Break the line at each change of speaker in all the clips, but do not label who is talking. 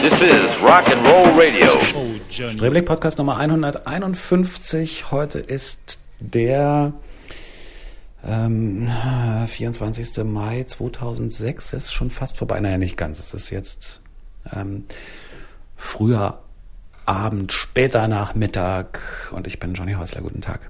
This is Rock and Roll Radio.
Spreeblick Podcast Nummer 151. Heute ist der 24. Mai 2006. Es ist schon fast vorbei. Naja, nicht ganz. Es ist jetzt früher Abend, später Nachmittag. Und ich bin Johnny Häusler. Guten Tag.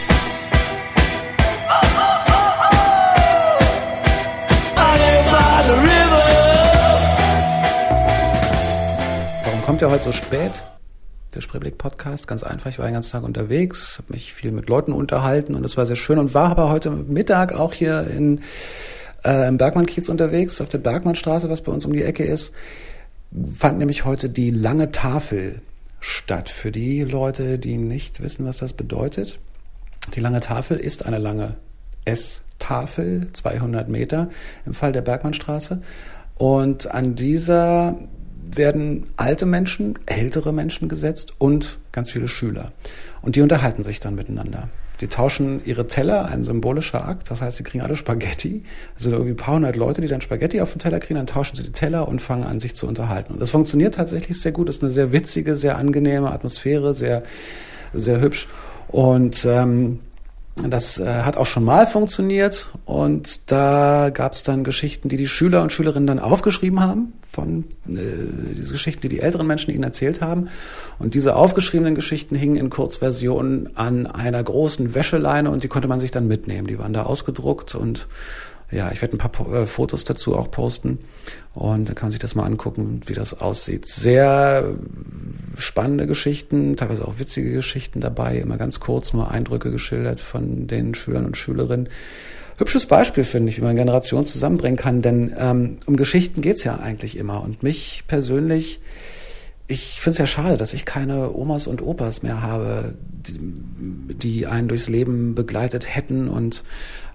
Warum kommt ihr heute so spät? Der Spreeblick Podcast, ganz einfach, ich war den ganzen Tag unterwegs, habe mich viel mit Leuten unterhalten und es war sehr schön und war aber heute Mittag auch hier im Bergmann-Kiez unterwegs, auf der Bergmannstraße, was bei uns um die Ecke ist, fand nämlich heute die lange Tafel statt. Für die Leute, die nicht wissen, was das bedeutet, die lange Tafel ist eine lange S-Tafel, 200 Meter im Fall der Bergmannstraße, und an dieser werden alte Menschen, ältere Menschen gesetzt und ganz viele Schüler. Und die unterhalten sich dann miteinander. Die tauschen ihre Teller, ein symbolischer Akt, das heißt, sie kriegen alle Spaghetti. Es sind irgendwie ein paar hundert Leute, die dann Spaghetti auf den Teller kriegen, dann tauschen sie die Teller und fangen an, sich zu unterhalten. Und das funktioniert tatsächlich sehr gut, das ist eine sehr witzige, sehr angenehme Atmosphäre, sehr, sehr hübsch. Und das hat auch schon mal funktioniert und da gab es dann Geschichten, die Schüler und Schülerinnen dann aufgeschrieben haben, von diese Geschichten, die älteren Menschen ihnen erzählt haben. Und diese aufgeschriebenen Geschichten hingen in Kurzversion an einer großen Wäscheleine und die konnte man sich dann mitnehmen. Die waren da ausgedruckt und ja, ich werde ein paar Fotos dazu auch posten und da kann man sich das mal angucken, wie das aussieht. Sehr spannende Geschichten, teilweise auch witzige Geschichten dabei, immer ganz kurz nur Eindrücke geschildert von den Schülern und Schülerinnen. Hübsches Beispiel, finde ich, wie man Generationen zusammenbringen kann, denn um Geschichten geht's ja eigentlich immer. Und mich persönlich, ich finde es ja schade, dass ich keine Omas und Opas mehr habe, die einen durchs Leben begleitet hätten und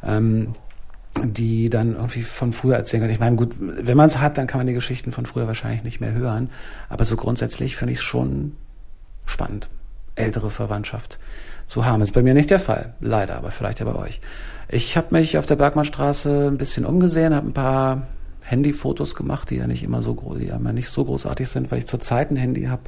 die dann irgendwie von früher erzählen können. Ich meine, gut, wenn man es hat, dann kann man die Geschichten von früher wahrscheinlich nicht mehr hören. Aber so grundsätzlich finde ich es schon spannend, ältere Verwandtschaft zu haben. Das ist bei mir nicht der Fall, leider, aber vielleicht ja bei euch. Ich habe mich auf der Bergmannstraße ein bisschen umgesehen, habe ein paar Handyfotos gemacht, die ja nicht immer so großartig sind, weil ich zurzeit ein Handy habe,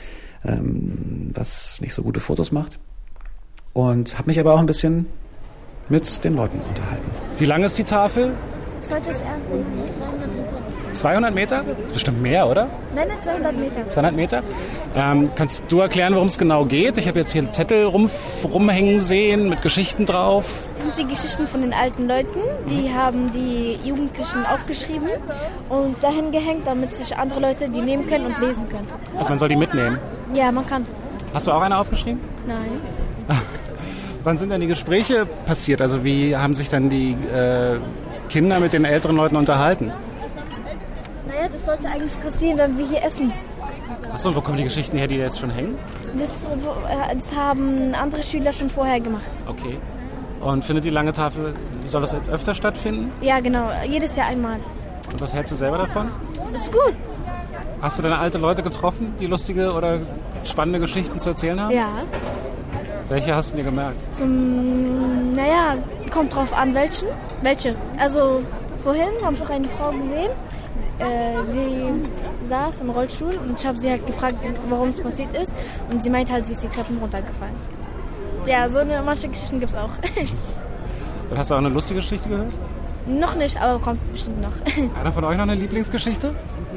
was nicht so gute Fotos macht. Und habe mich aber auch ein bisschen mit den Leuten unterhalten. Wie lang ist die Tafel?
Das war das erste. 200 Meter.
200 Meter? Bestimmt mehr, oder?
Nein, 200 Meter.
200 Meter? Kannst du erklären, worum es genau geht? Ich habe jetzt hier Zettel rumhängen sehen mit Geschichten drauf.
Das sind die Geschichten von den alten Leuten. Die haben die Jugendlichen aufgeschrieben und dahin gehängt, damit sich andere Leute die nehmen können und lesen können.
Also man soll die mitnehmen?
Ja, man kann.
Hast du auch eine aufgeschrieben?
Nein.
Wann sind denn die Gespräche passiert? Also wie haben sich dann die Kinder mit den älteren Leuten unterhalten?
Naja, das sollte eigentlich passieren, wenn wir hier essen.
Achso, und wo kommen die Geschichten her, die jetzt schon hängen?
Das haben andere Schüler schon vorher gemacht.
Okay. Und findet die lange Tafel, soll das jetzt öfter stattfinden?
Ja, genau. Jedes Jahr einmal.
Und was hältst du selber davon?
Ist gut.
Hast du denn alte Leute getroffen, die lustige oder spannende Geschichten zu erzählen haben?
Ja.
Welche hast du dir gemerkt?
Kommt drauf an, welche. Also vorhin habe ich auch eine Frau gesehen, sie saß im Rollstuhl und ich habe sie halt gefragt, warum es passiert ist und sie meint halt, sie ist die Treppen runtergefallen. Ja, manche Geschichten gibt es auch.
Und hast du auch eine lustige Geschichte gehört?
Noch nicht, aber kommt bestimmt noch.
Einer von euch noch eine Lieblingsgeschichte?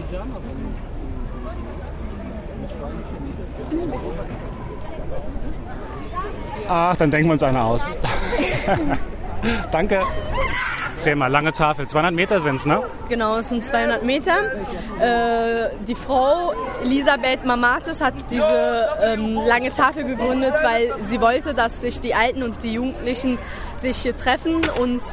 Ach, dann denken wir uns eine aus. Danke. Erzähl mal, lange Tafel. 200 Meter sind's, ne?
Genau, es sind 200 Meter. Die Frau Elisabeth Mamates hat diese lange Tafel gegründet, weil sie wollte, dass sich die Alten und die Jugendlichen sich hier treffen und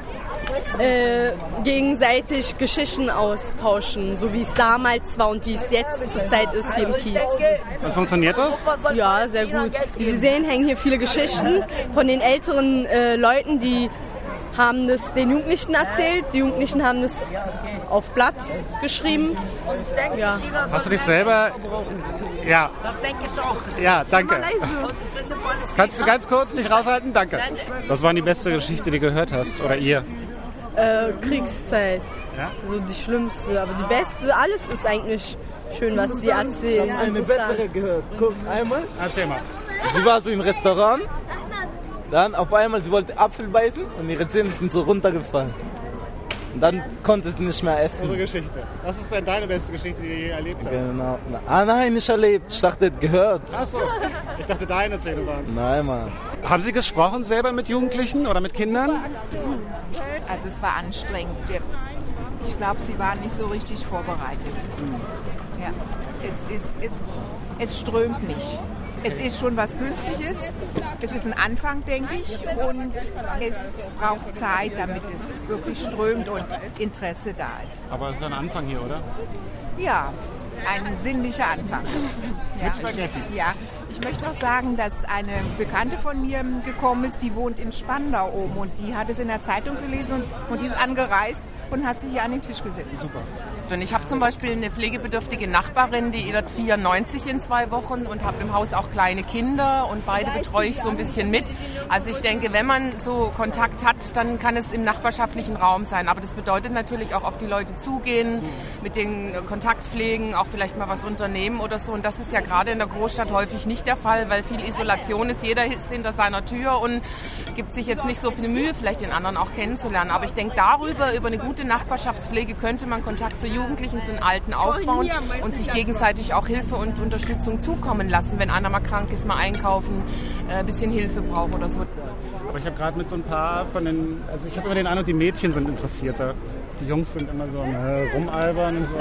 gegenseitig Geschichten austauschen, so wie es damals war und wie es jetzt zurzeit ist hier im Kiez.
Und funktioniert das?
Ja, sehr gut. Wie Sie sehen, hängen hier viele Geschichten von den älteren Leuten, die haben das den Jugendlichen erzählt. Die Jugendlichen haben das auf Blatt geschrieben. Ja.
Hast du dich selber... Ja.
Das denke ich auch.
Ja, danke. Kannst du ganz kurz nicht raushalten? Danke. Was war die beste Geschichte, die du gehört hast? Oder ihr?
Kriegszeit.
Ja?
Also die schlimmste, aber die beste. Alles ist eigentlich schön, was sie erzählt.
Ich habe eine bessere gehört. Guck, einmal.
Erzähl mal.
Sie war so im Restaurant, dann auf einmal, sie wollte Apfel beißen und ihre Zähne sind so runtergefallen. Und dann konnte sie nicht mehr essen.
Unsere Geschichte. Was ist denn deine beste Geschichte, die du je erlebt hast?
Genau. Nein, nicht erlebt. Ich dachte, gehört.
Ach so, ich dachte, deine Zähne waren es.
Nein, Mann.
Haben Sie gesprochen selber mit Jugendlichen oder mit Kindern?
Also es war anstrengend. Ich glaube, sie waren nicht so richtig vorbereitet. Ja. Es strömt nicht. Es ist schon was Künstliches. Es ist ein Anfang, denke ich. Und es braucht Zeit, damit es wirklich strömt und Interesse da ist.
Aber es ist ein Anfang hier, oder?
Ja, ein sinnlicher Anfang. Ja. Ja. Ich möchte noch sagen, dass eine Bekannte von mir gekommen ist, die wohnt in Spandau oben und die hat es in der Zeitung gelesen und die ist angereist und hat sich hier an den Tisch gesetzt.
Super.
Und ich habe zum Beispiel eine pflegebedürftige Nachbarin, die wird 94 in 2 Wochen und habe im Haus auch kleine Kinder und beide betreue ich so ein bisschen mit. Also ich denke, wenn man so Kontakt hat, dann kann es im nachbarschaftlichen Raum sein. Aber das bedeutet natürlich auch auf die Leute zugehen, mit den Kontakt pflegen, auch vielleicht mal was unternehmen oder so. Und das ist ja gerade in der Großstadt häufig nicht der Fall, weil viel Isolation ist. Jeder ist hinter seiner Tür und gibt sich jetzt nicht so viel Mühe, vielleicht den anderen auch kennenzulernen. Aber ich denke, über eine gute Nachbarschaftspflege könnte man Kontakt zu Jugendlichen, zu den Alten aufbauen und sich gegenseitig auch Hilfe und Unterstützung zukommen lassen, wenn einer mal krank ist, mal einkaufen, ein bisschen Hilfe braucht oder so.
Aber ich habe gerade mit so ein paar ich habe immer den Eindruck, die Mädchen sind interessierter. Die Jungs sind immer so rumalbern und so,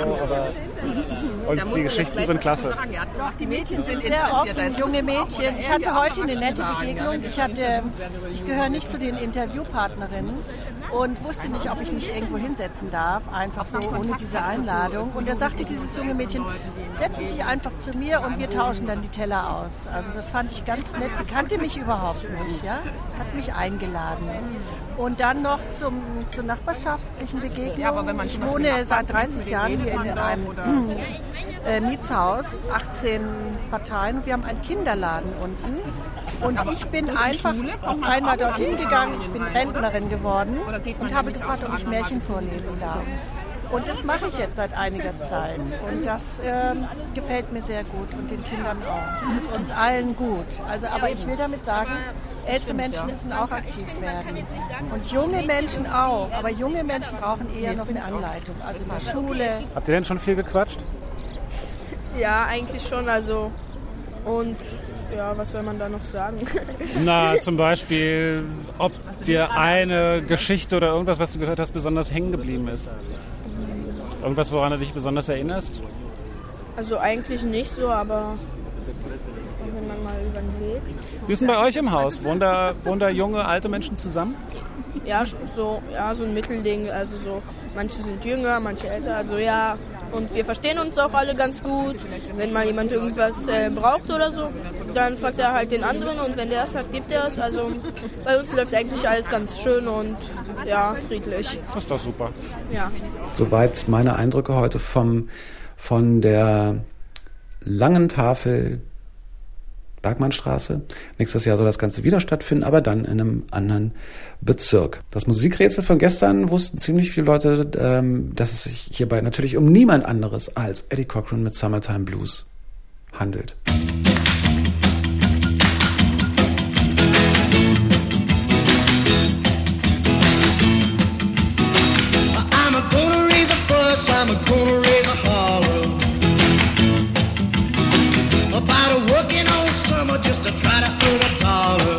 und die Geschichten sind klasse.
Doch, die Mädchen sind sehr offen, junge Mädchen. Ich hatte heute eine nette Begegnung. Ich gehöre nicht zu den Interviewpartnerinnen und wusste nicht, ob ich mich irgendwo hinsetzen darf, einfach so ohne diese Einladung. Und da sagte dieses junge Mädchen, setzen Sie einfach zu mir und wir tauschen dann die Teller aus. Also das fand ich ganz nett. Sie kannte mich überhaupt nicht, ja, hat mich eingeladen. Und dann noch zur nachbarschaftlichen Begegnung. Ich wohne seit 30 Jahren hier in einem Mietshaus, 18 Parteien. Wir haben einen Kinderladen unten. Und ich bin einfach einmal dorthin gegangen, ich bin Rentnerin geworden und habe gefragt, ob ich Märchen vorlesen darf. Und das mache ich jetzt seit einiger Zeit. Und das gefällt mir sehr gut und den Kindern auch. Es tut uns allen gut. Aber ich will damit sagen, ältere Menschen müssen auch aktiv werden. Und junge Menschen auch. Aber junge Menschen brauchen eher noch eine Anleitung. Also in der Schule.
Habt ihr denn schon viel gequatscht?
Ja, eigentlich schon. Und ja, was soll man da noch sagen?
Na, zum Beispiel, ob dir eine Geschichte oder irgendwas, was du gehört hast, besonders hängen geblieben ist. Irgendwas, woran du dich besonders erinnerst?
Also eigentlich nicht so, aber wenn man mal über den Weg.
Wie ist denn bei euch im Haus? Wohnen da junge, alte Menschen zusammen?
Ja, so ein Mittelding. Also so, manche sind jünger, manche älter. Also ja, und wir verstehen uns auch alle ganz gut. Wenn mal jemand irgendwas braucht oder so, dann fragt er halt den anderen und wenn der es hat, gibt er es. Also bei uns läuft eigentlich alles ganz schön und ja, friedlich.
Das ist doch super.
Ja.
Soweit meine Eindrücke heute von der langen Tafel Bergmannstraße. Nächstes Jahr soll das Ganze wieder stattfinden, aber dann in einem anderen Bezirk. Das Musikrätsel von gestern wussten ziemlich viele Leute, dass es sich hierbei natürlich um niemand anderes als Eddie Cochran mit Summertime Blues handelt.
I'm gonna raise a holler about a working all summer just to try to earn $1.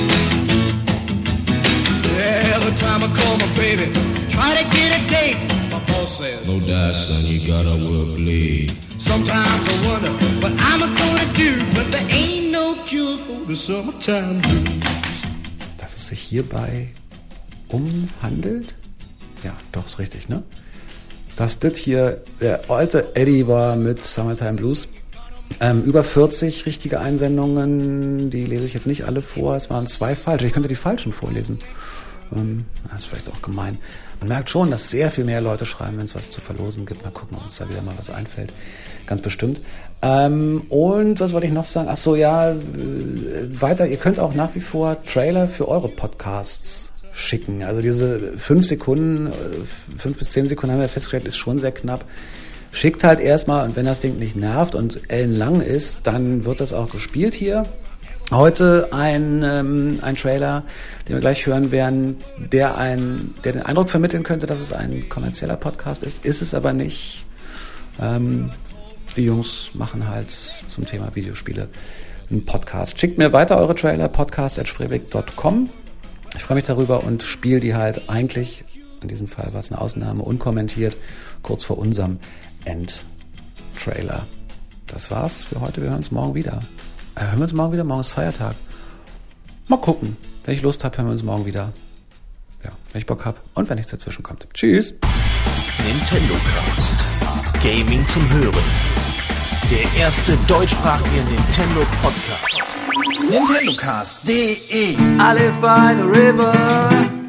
Every time I call my baby, try to get a date, my boss says, no doubt, son, you gotta work late. Sometimes I wonder what I'm gonna do, but there ain't no cure for the summertime blues.
Dass es sich hierbei handelt? Ja, doch, ist richtig, ne? Dass das hier der alte Eddie war mit Summertime Blues. Über 40 richtige Einsendungen, die lese ich jetzt nicht alle vor. Es waren 2 falsche. Ich könnte die falschen vorlesen. Das ist vielleicht auch gemein. Man merkt schon, dass sehr viel mehr Leute schreiben, wenn es was zu verlosen gibt. Mal gucken, ob uns da wieder mal was einfällt. Ganz bestimmt. Und was wollte ich noch sagen? Ach so, ja, weiter. Ihr könnt auch nach wie vor Trailer für eure Podcasts schicken. Also diese 5 bis 10 Sekunden haben wir festgestellt, ist schon sehr knapp. schickt halt erstmal, und wenn das Ding nicht nervt und ellenlang ist, dann wird das auch gespielt hier. Heute ein Trailer, den wir gleich hören werden, der den Eindruck vermitteln könnte, dass es ein kommerzieller Podcast ist. Ist es aber nicht. Die Jungs machen halt zum Thema Videospiele einen Podcast. Schickt mir weiter eure Trailer, podcast@spreeweg.com. Ich freue mich darüber und spiele die halt eigentlich, in diesem Fall war es eine Ausnahme, unkommentiert, kurz vor unserem Endtrailer. Das war's für heute, wir hören uns morgen wieder. Hören wir uns morgen wieder? Morgen ist Feiertag. Mal gucken. Wenn ich Lust habe, hören wir uns morgen wieder. Ja, wenn ich Bock habe und wenn nichts dazwischen kommt. Tschüss.
Nintendo Cast. Gaming zum Hören. Der erste deutschsprachige Nintendo Podcast.
NintendoCast.de I live by the river.